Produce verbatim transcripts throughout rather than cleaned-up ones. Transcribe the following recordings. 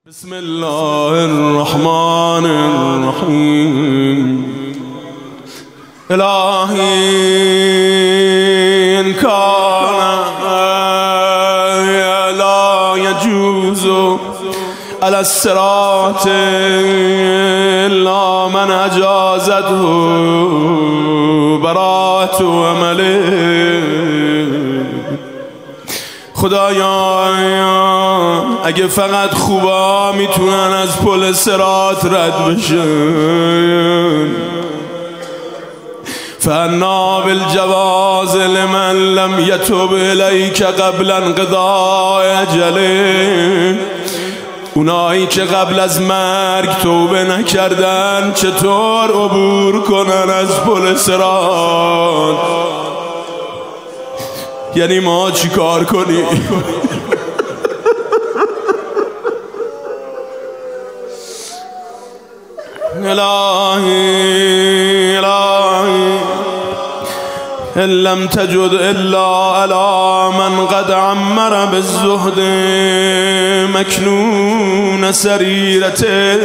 بسم الله الرحمن الرحيم. إلهي إن كان لا يجوز على الصراط إلا من أجازته براءة عمله. خدایا اگه فقط خوبا میتونن از پل صراط رد بشن، فانا بالجواز لمن لم يتوب الیک قبل انقضاء اجله. اونایی که قبل از مرگ توبه نکردن چطور عبور کنن از پل صراط؟ یعنی ما چی کار کنیم؟ الهی الهی ان لم تجد الا على من قد عمر بالزهد مکنون سریرته.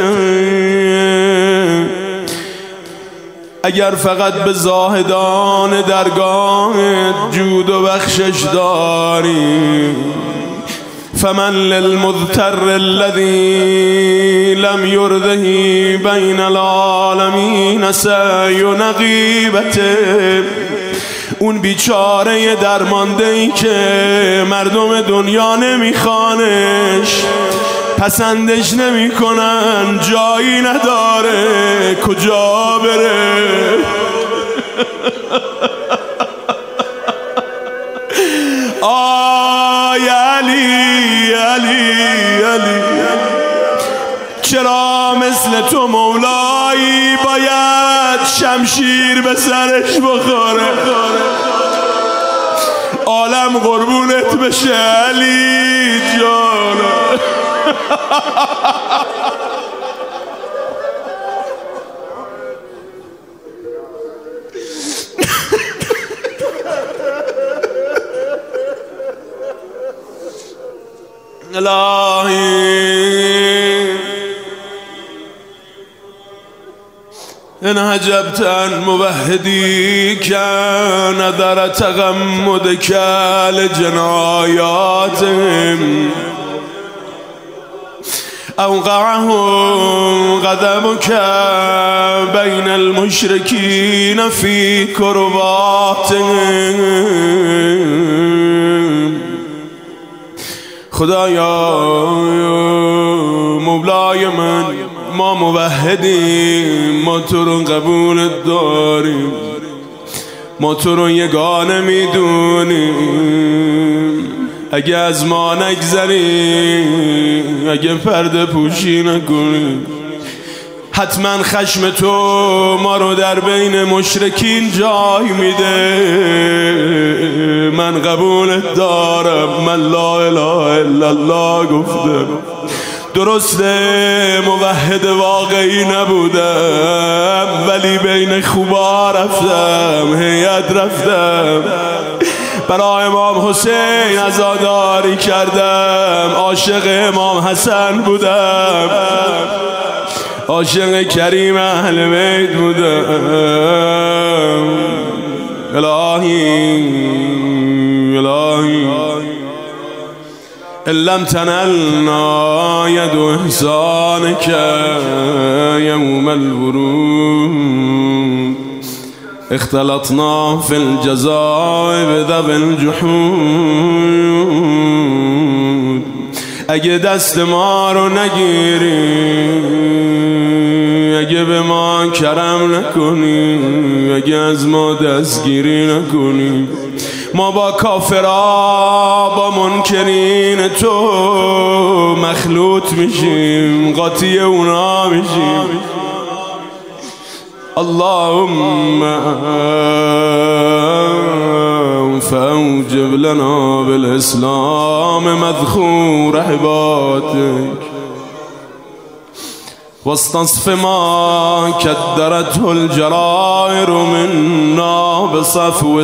اگر فقط به زاهدان درگاه جود و بخشش داری، فمن للمضطر الذي لم يرده بين العالمين سعی نقیبته. اون بیچاره درمانده ای که مردم دنیا نمیخوانش، پسندش نمیکنن، جایی نداره، کجا بره؟ آی علی علی علی، چرا مثل تو مولایی باید شمشیر به سرش بخوره؟ عالم قربونت بشه علی جان. الهی ان هجبت عن موحدی که نظر تغمدک لجنایاتهم اوقعهم غضبک بین المشرکین فی کرباتهم. خدایا مولای من، ما موحدیم، ما تو رو قبول داریم، ما تو رو یگانه میدونیم. اگه از ما نگذری، اگه پرده پوشی نکنی، حتما خشم تو ما رو در بین مشرکین جای میده. من قبولت دارم، من لا اله الا الله گفتم، درسته موحد واقعی نبودم، ولی بین خوبا رفتم، هیئت رفتم، برای امام حسین عزاداری کردم، عاشق امام حسن بودم، عاشق کریم اهل بیت بودم. الهی الهی ان لم تنلنا ید احسانک یوم الورود اختلطنا فی الجزاء بذوی الجحود. اگه دست ما رو نگیری، اگه به ما کرم نکنی، اگه از ما دستگیری نکنی، ما با کافرها، با منکرین تو مخلوط میشیم، قاطی اونا میشیم. اللهم فاوجب لنا بالاسلام مذخور عبادك واستنصف ما كدرته الجرائر منا بصفو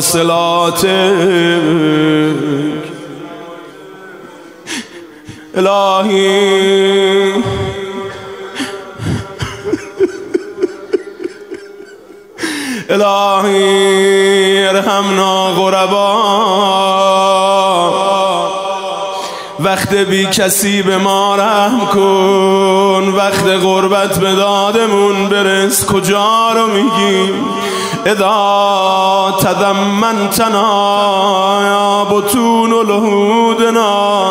صلاتك. الهی الهی ارحمنا غربا، وقت بی کسی به ما رحم کن، وقت غربت به دادمون برس، کجا رو میگیم؟ اذا تضمنتنا یا بطون لحودنا،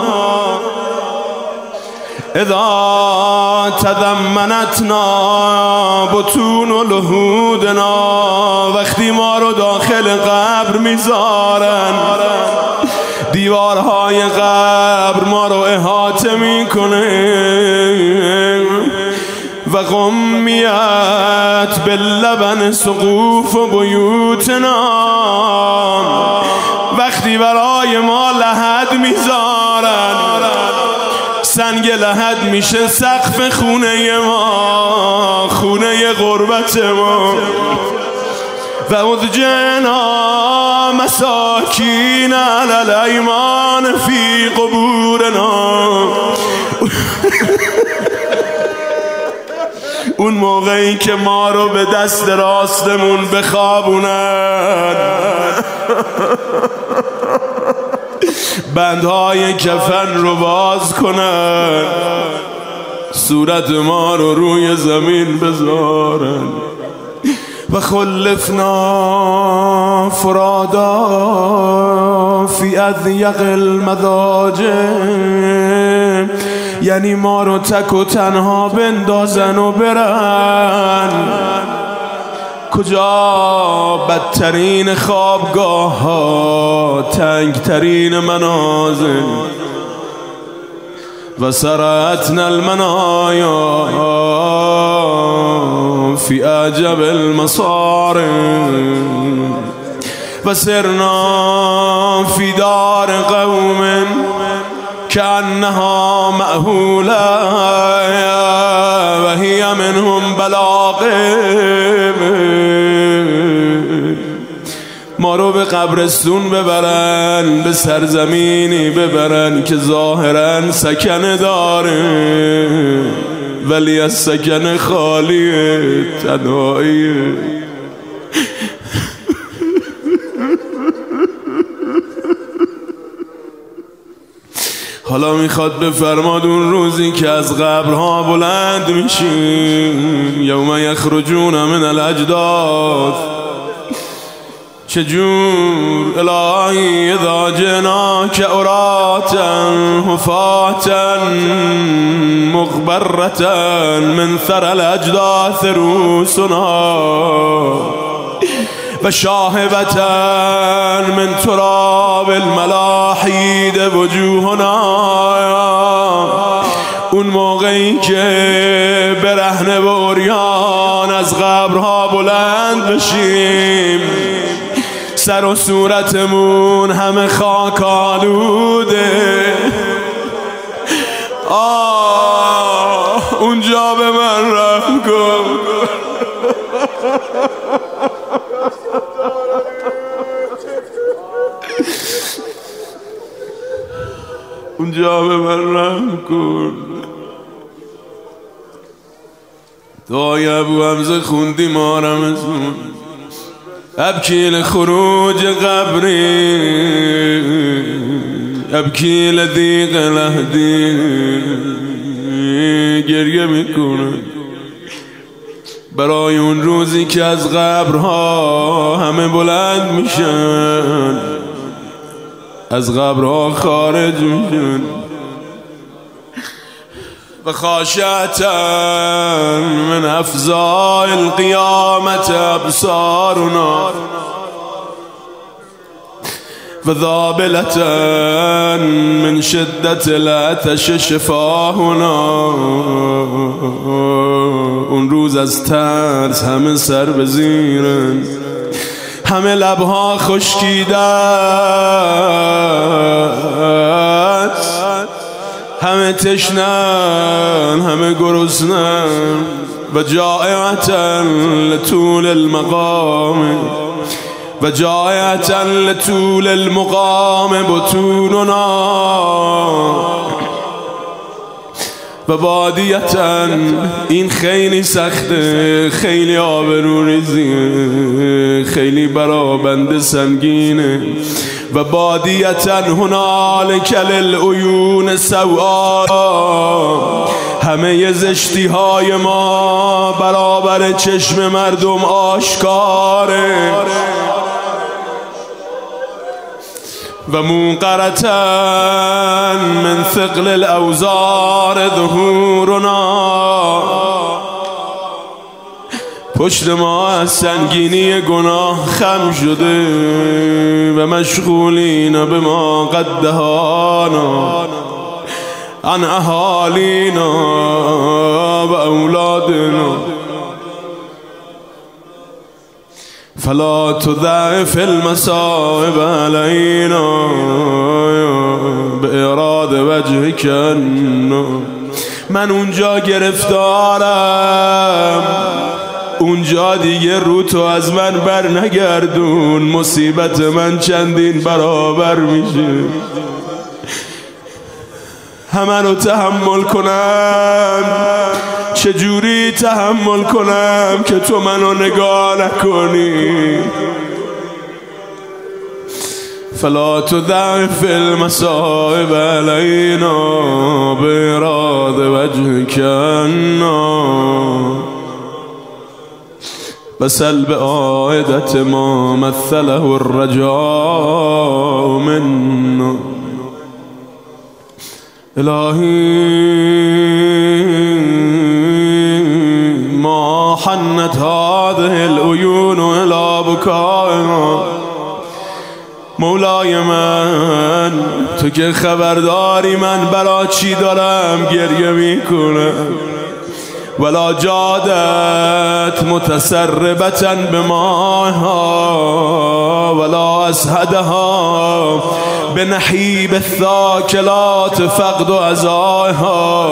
اذا تضمنتنا بطون لحودنا، وقتی ما رو داخل قبر میذارن، دیوارهای قبر ما رو احاطه میکنه، و غمیت باللبن سقوف و بیوتنا، وقتی برای ما لحد میذارن، سنگ لحد میشه سقف خونه ما، خونه غربت ما. و ادجنا مساکین علی الایمان فی قبورنا، اون موقعی که ما رو به دست راستمون بخوابونن، بندهای کفن رو باز کنن، صورت ما رو روی زمین بذارن، و خلفنا فرادا فی اضیق المضاجع، یعنی ما رو تک و تنها بندازن و برن کجا؟ بدترین خوابگاه ها، تنگترین منازل، و سرعتنا المنایا فی اعجب المصارع، و سرنا فی دار قوم كأنها مأهولا و هی منهم بلاغم، ما رو به قبرستون ببرن، به سرزمینی ببرن که ظاهرا سکنه داره ولی از سکنه خالیه، تنهاییه. حالا میخواد بفرماد اون روزی که از قبرها بلند میشیم، یوم یخرجون من الاجداث، چجور الهی اذا جئناک عراتا حفاتا مغبرتا من ثر الاجداث رؤوسنا و شاهبتا من تراب الملاحید وجوهنا، اون موقعی که برهنه و عریان از قبرها بلند بشیم، سر و صورتمون همه خاک آلوده، آه اونجا به من رحم کن. اونجا به من رحم کن. دعای ابو حمزه خوندی ما رمزون، ابکی لخروج قبری، ابکی لضیق لحدی، گریه میکنه برای اون روزی که از قبرها همه بلند میشن، از قبرها خارج میشن، و خاشعتا من افزاع القیامت ابصارنا و ذابلتا من شدت العطش شفاهنا، اون روز از ترس همه سر به زیرن، همه لبها خشکیده است، همه تشنن، همه گرسنن، و جائعتا لطول المقام و جائعتا لطول المقام بطوننا، و بادیتاً این خیلی سخته، خیلی آبروریزیه، خیلی برا بنده سنگینه. و بادیتاً هنالک للعیون سوآ، همه زشتی های ما برابر چشم مردم آشکاره. و منقرتاً من ثقل الاوزار ظهورنا، پشت ما از سنگینی گناه خم شده و مشغولین به ما قد دهانا عن اهالینا و اولادنا. فلا تضاعف المصائب علينا بإراد وجهك. من اونجا گرفتارم، اونجا دیگه رو تو از من بر نگردون، مصیبت من چندین برابر میشه. همه رو تحمل کنم، چجوری تحمل کنم که تو منو نگاه نکنی؟ فلا تضعف المصائب علينا بإراد وجهك بسل بعائدة ما مثله الرجاء منا. إلهي ما حنت هذه العيون إلى بكائها. مولای من تو که خبرداری من برا چی دارم گریه میکنم. ولا جادت متسربة بمائها ولا اسهدها بنحیب الثاکلات فقد و عزائها.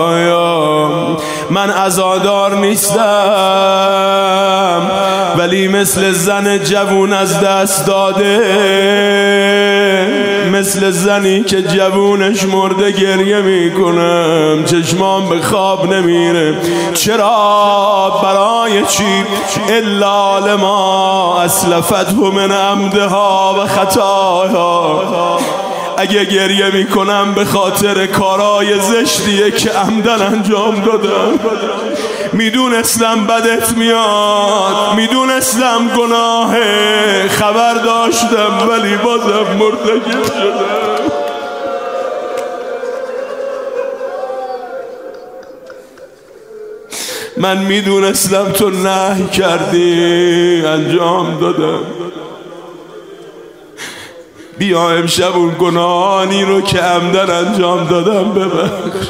من عزادار نیستم، ولی مثل زن جوون از دست داده، مثل زنی که جوونش مرده گریه میکنم، چشمام به خواب نمیره. چرا؟ برای چی؟ الا لما اسلفته من عمدها و خطاها. اگه گریه میکنم به خاطر کارای زشتیه که عمدن انجام دادم. میدونستم بدت میاد، میدونستم گناهه، خبر داشتم ولی بازم مرتکب شدم. من میدونستم تو نهی کردی، انجام دادم. بیا امشب اون گناهانی رو که عمدن انجام دادم ببخش.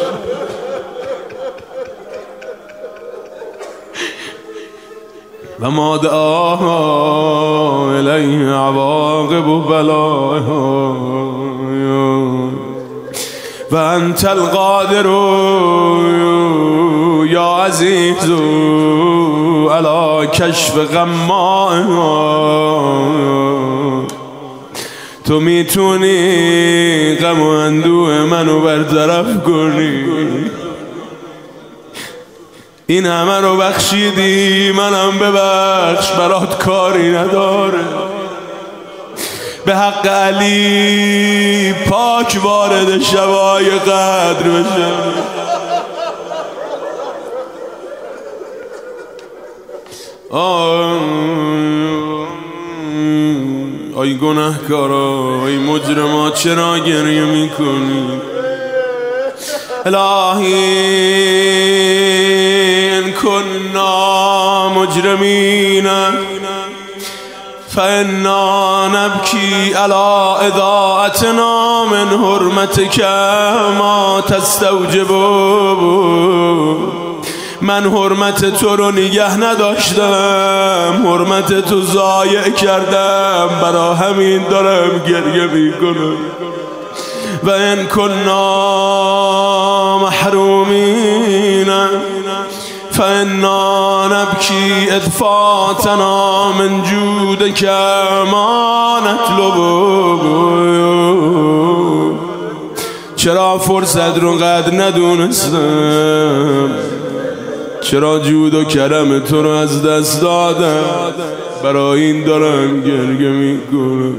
و ما دعاها الیه عواقب و بلایها و انت القادر یا عزیز علی کشف غمائها. تو میتونی غم و اندوه منو برطرف کنی. این همه رو بخشیدی، منم ببخش، برات کاری نداره. به حق علی پاک وارد شبای قدر بشم. آی گناهکارا، آی مجرما، چرا گریه میکنی؟ الهی ان كنا مجرمین فإنا نبكي على إضاعتنا من حرمتك ما تستوجب. من حرمت تو رو نگه نداشتم، حرمت تو ضایع کردم، برا همین دارم گریه میکنم. و ان كنا محرومین فإنا نبكي اذ فاتنا من جودك ما نطلب. چرا فرصت رو قدر ندونستم، چرا جود و کرم تو رو از دست دادم، برای این دارم گریه میکنم.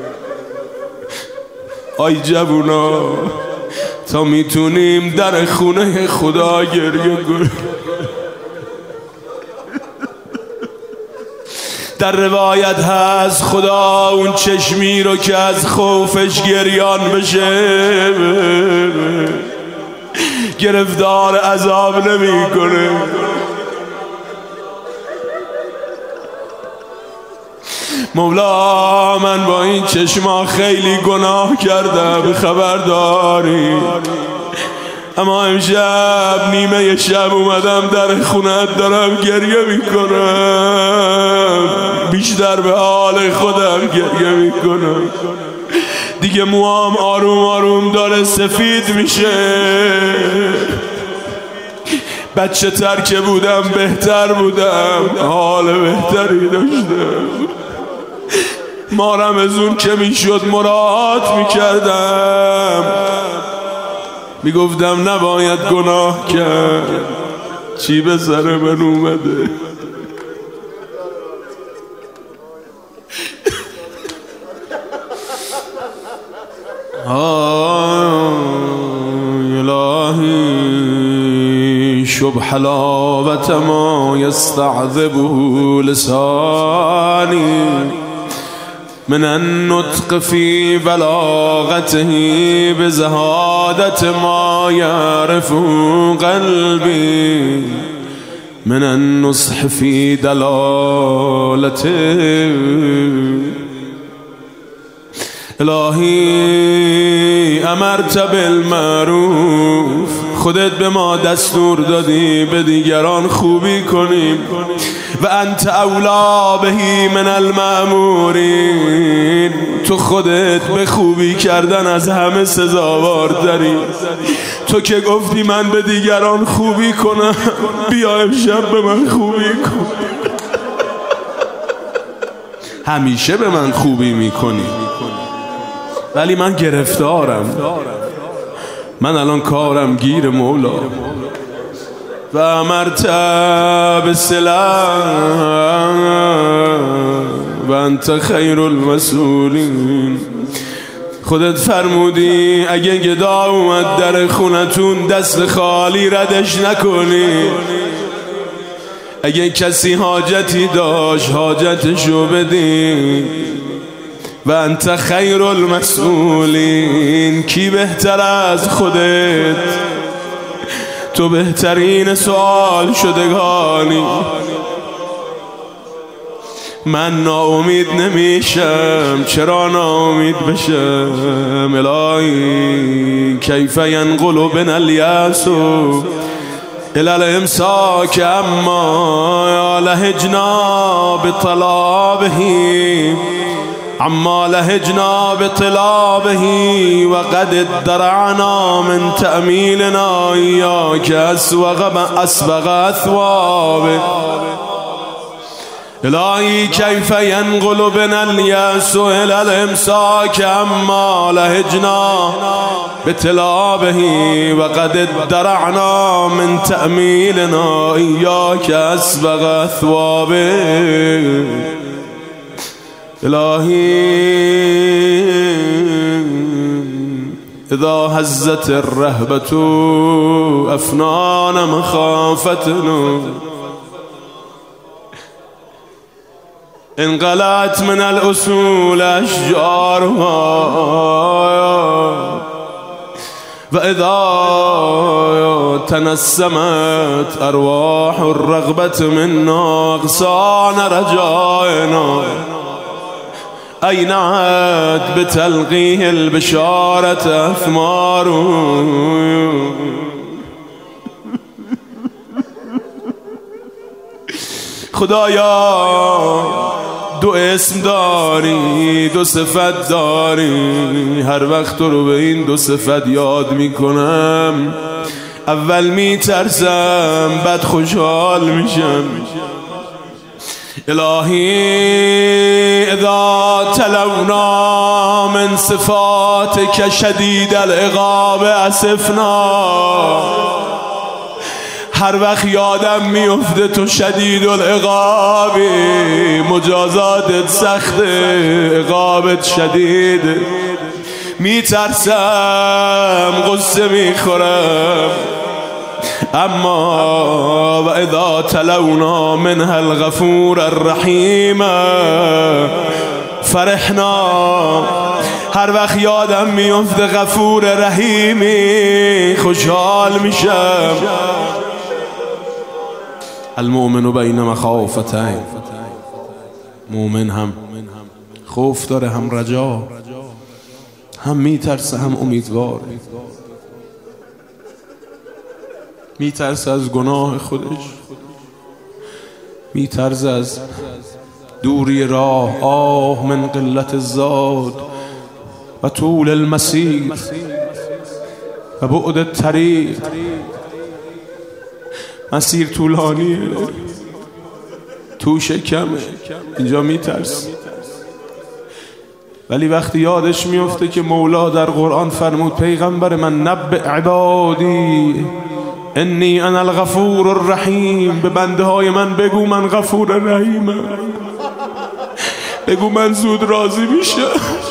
آی جوونا تا میتونیم در خونه خدا گریه کنیم. در روایت هست خدا اون چشمی رو که از خوفش گریان بشه گرفتار عذاب نمی کنه. مولا من با این چشما خیلی گناه کردم خبرداری، اما امشب نیمه شب اومدم در خونت دارم گریه میکنم، بیشتر به حال خودم گریه میکنم. دیگه موام آروم آروم داره سفید میشه، بچه تر که بودم بهتر بودم، حال بهتری داشتم. مارم از اون که میشد مراعات میکردم، میگفتم نباید گناه کرد، چی به سر من اومده. الهی شب حلاوت ما یستعذبه لسانی من النطق في بلاغته بزهادة ما يعرف قلبي من النصح في دلالته. الهی امرت بالمعروف، خودت به ما دستور دادی به دیگران خوبی کنیم، و انت اولا بهی من المأمورین، تو خودت به خوبی کردن از همه سزاوار داری. تو که گفتی من به دیگران خوبی کنم، بیا امشب به من خوبی کن. همیشه به من خوبی میکنی ولی من گرفتارم، من الان کارم گیر مولا. و امرت بالسلام و انت خیر المسئولین، خودت فرمودی اگه گدا اومد در خونتون دست خالی ردش نکنی، اگه کسی حاجتی داشت حاجتشو بدی. و انت خیر المسئولین، کی بهتر از خودت؟ تو بهترین سوال شدگانی. من ناامید نمیشم، چرا ناامید بشم؟ الهی کیف ینقل بنا الیأس الی الامساک اما لهجنا بطلابه عما لهجنا بطلابه وقد ادرعنا من تأمیلنا ایاک اسبغ اثوابه. الهی کیف ینقل بنا الیأس الی الامساک اما لهجنا بطلابه وقد ادرعنا من تأمیلنا ایاک اسبغ اثوابه. الهی اذا هزت الرهبة افنان مخافتنا انقلعت من الأصول أشجارها وإذا تنسمت أرواح الرغبة منا أغصان رجائنا أينعت بتلقيه البشارة أثمار. خدایا دو اسم داری، دو صفت داری، هر وقت تو رو به این دو صفت یاد میکنم اول میترسم بعد خوشحال میشم. الهی اذا تلونا من صفاتك شدید العقاب اسفنا. هر وقت یادم میفته تو شدید العقابی، مجازاتت سخته، عقابت شدید، میترسم، غصه میخورم. اما و اذا تلونا منها الغفور الرحیم فرحنا. هر وقت یادم میفته غفور رحیمی، خوشحال میشم. المؤمن بین مخافتین، مؤمن هم خوف داره، هم رجا، هم میترسه، هم امیدوار. میترسه از گناه خودش، میترسه از دوری راه، آه من قلت الزاد و طول المسیر و بعد الطریق. مسیر طولانیه، توشه کمه، اینجا میترس. ولی وقتی یادش میفته که مولا در قرآن فرمود پیغمبر من نبئ عبادی انی انا الغفور الرحیم، به بنده های من بگو من غفور رحیمم، بگو من زود راضی میشم.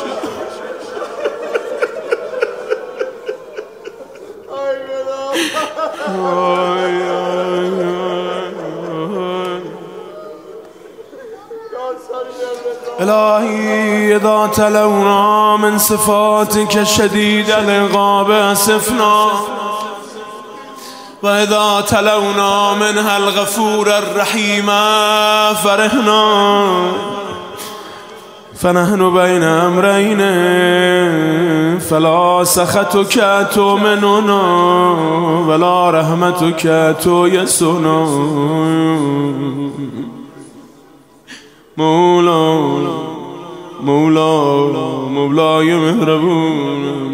الهی اذا تلونا من صفاتك شدید العقاب اسفنا، و اذا تلونا منها الغفور الرحیم فرحنا. فنحن بین امرین فلا سخطك تؤمننا ولا رحمتك تؤیسنا. مولا مولا مولای مهربون،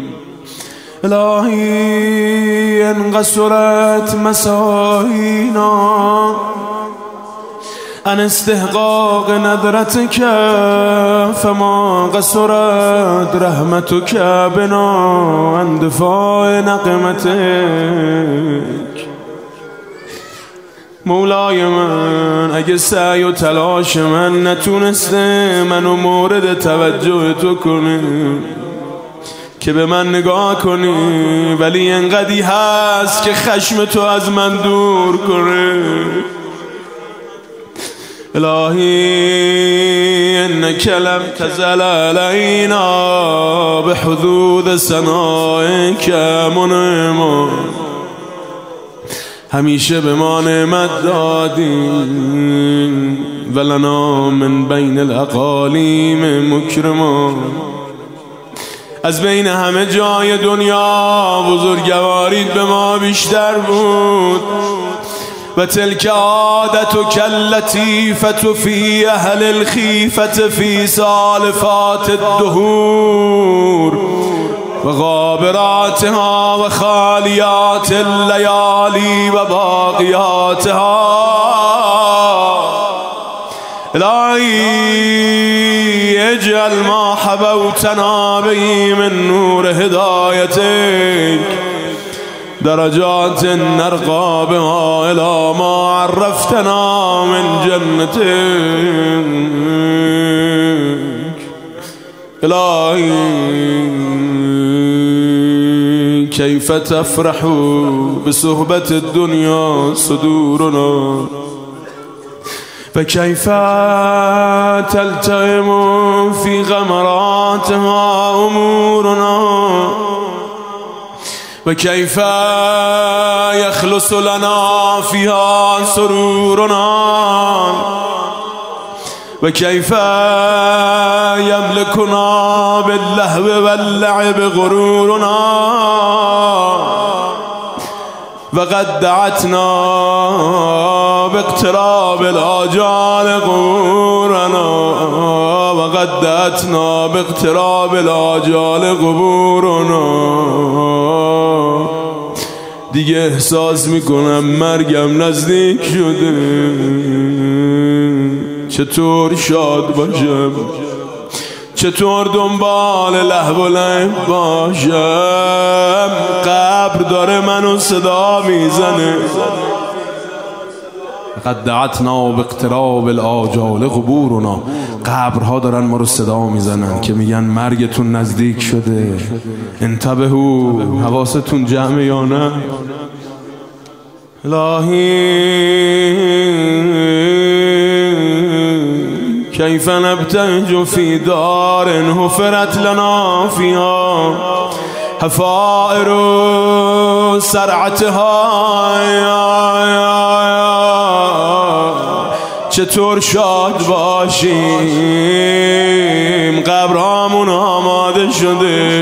الهی انقصرت مساعینا ان استحقاق ندرتك فما قصرت رحمتك بنا عن دفاع نقمتك. مولای من اگه سعی و تلاش من نتونسته منو مورد توجه تو کنه که به من نگاه کنی، ولی انقدی هست که خشم تو از من دور کنه. الهی انک لم تزل علینا بحدود ثنائک منعما. همیشه به ما نعمت دادی ولنا من بین الاقالیم مکرما. از بین همه جای دنیا بزرگواریت به ما بیشتر بود. و تلک عادتک اللطیفة فی اهل الخیفة فی سالفات الدهور و غابراتها و خالیات اللیالی و باقیاتها. الهی اجعل ما حبوتنا به من نور هدایتک درجات نرقى بها الى ما عرفتنا من جنتك. الهی کیف تفرح بصحبت الدنیا صدورنا و کیف تلتئم فی غمراتها امورنا و کیف یخلص لنا فیها سرورنا و کیف یملکنا باللهو واللعب غرورنا و قد دعتنا باقتراب الاجال قبورنا و قد دعتنا باقتراب الاجال قبورنا. دیگه احساس میکنم مرگم نزدیک شده. چطور شاد باشم، چطور دنبال لهو و لعب باشم. قبر داره منو صدا میزنه، قد دعتنا باقتراب الاجال قبورنا. قبرها دارن ما رو صدا میزنن که میگن مرگتون نزدیک شده، انتبهو، حواستون جمعه یا نه. الهی کیف نبتهج فی دار حفرت لنا فیها حفائر سرعتها. چطور شاد باشیم، قبرامون آماده شده.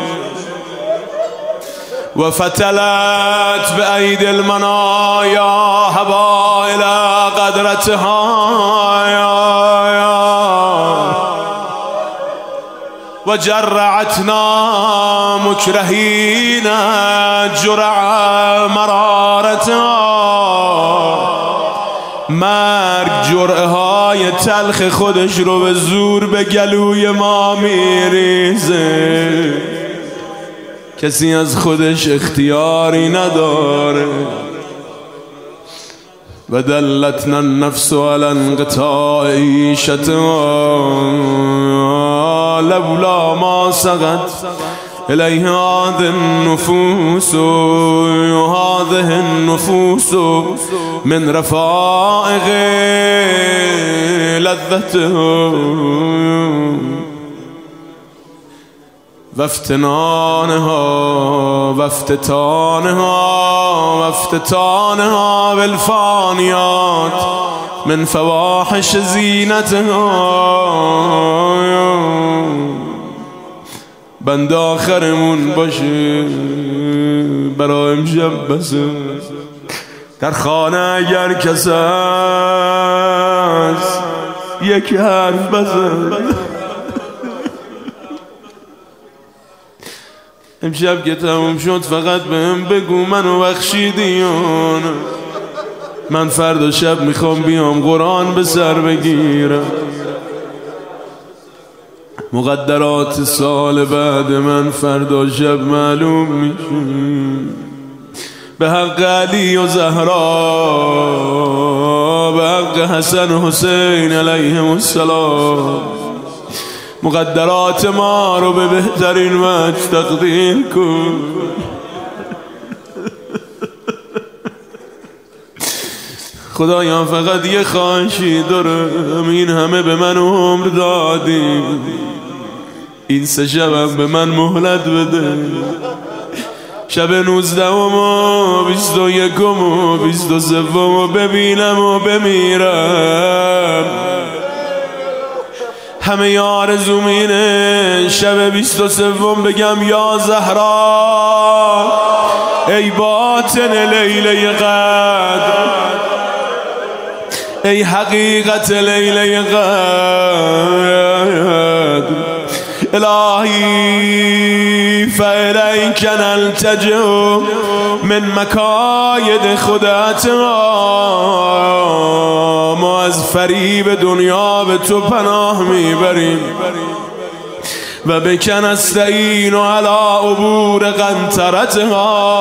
و فتلت به عید المنایا حوائل قدرتها و جرعتنا مکرهین جرع مرارتها. مرگ جرعه های تلخ خودش رو به زور به گلوی ما میریزه، کسی از خودش اختیاری نداره. و دلتنا النفس على انقطاع عیشتها لولا ما سقت الیه هذه النفوس هذه النفوس من رفائق لذتها و افتنانها و افتتانها و افتتانها بالفانیات من فواحش زینتها. بند آخرمون باشه برای امشب بسه، در خانه اگر کس هست یک حرف بزن. امشب که تموم شد فقط بهم بگو منو بخشیدی. من فردا شب میخوام بیام قرآن به سر بگیرم. مقدرات سال بعد من فردا شب معلوم میشه. به حق علی و زهرا، به حق حسن و حسین علیهم السلام، مقدرات ما رو به بهترین وجه تقدیر کن. خدایا فقط یه خواهشی دارم، این همه به من عمر دادی، این سه شبم به من مهلت بده. شب نوزدهم و بیست و یکم و بیست و سوم و ببینم و بمیرم. همه یار زومینه شب بیست و سوم بگم یا زهرا ای باطن لیله قدر، ای حقیقت لیله قدر. الهی فالیک نلتجئ من مکاید خودت. ما از فریب دنیا به تو پناه میبریم و بک نستعین علی عبور قنطرتها.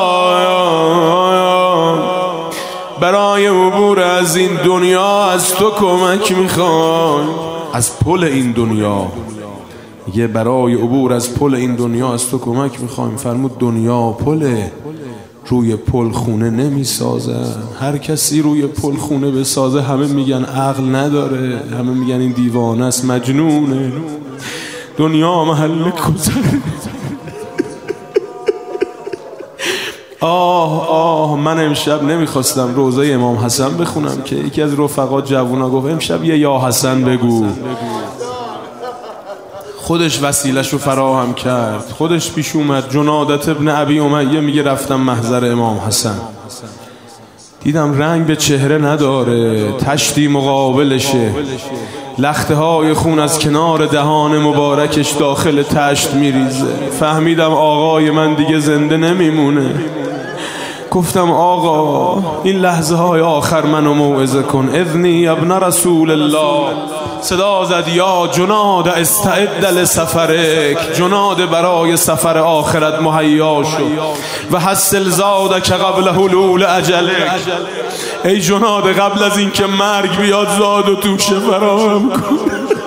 برای عبور از این دنیا از تو کمک میخوایم، از پل این دنیا. یه برای عبور از پل این دنیا از تو کمک میخوایم. فرمود دنیا پله، روی پل خونه نمیسازن. هر کسی روی پل خونه بسازه همه میگن عقل نداره، همه میگن این دیوانه است، مجنونه. دنیا محل گذر. آه آه من امشب نمیخواستم روزه امام حسن بخونم که یکی از رفقا جوونا گفت امشب یه یا حسن بگو. خودش وسیلش رو فراهم کرد، خودش پیش اومد. جنادت ابن ابی امیه میگه رفتم محضر امام حسن، دیدم رنگ به چهره نداره، تشتی مقابلشه، لخته های خون از کنار دهان مبارکش داخل تشت میریزه. فهمیدم آقای من دیگه زنده نمیمونه. گفتم آقا این لحظه های آخر منو موعظه کن. اذنی ابن رسول الله. صدا زد یا جناد استعد لسفرک، جناد برای سفر آخرت مهیا شو و حسل زادک قبل حلول اجلک. ای جناد قبل از این که مرگ بیاد زاد و توشه فراهم کن.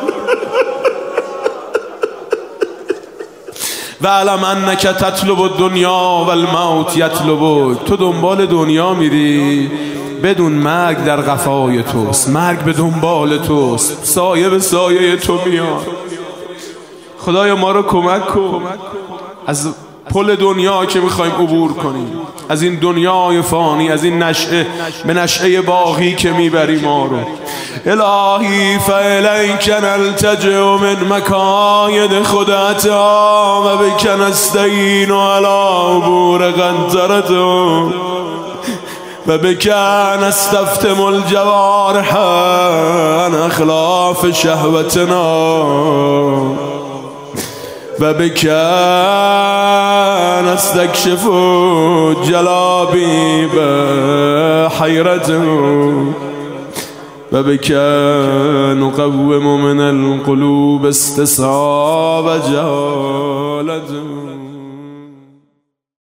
و علم انک تطلب الدنیا و الموت یطلبک. تو دنبال دنیا میری بدون مرگ در قفای توست، مرگ به دنبال توست، سایه به سایه تو میاد. خدایا ما رو کمک کن از پل دنیا که میخوایم عبور کنیم، از این دنیای فانی، از این نشعه به نشعه باقی که میبری ما رو. الهی فالیک نلتجئ من مکاید خدعتها و بک نستعین علی عبور قنطرتها و بک نستفتم الجوارح عن اخلاف شهوتنا و بک نستکشف جلابیب حیرته و بک نقوم من القلوب استصحاب جهالته.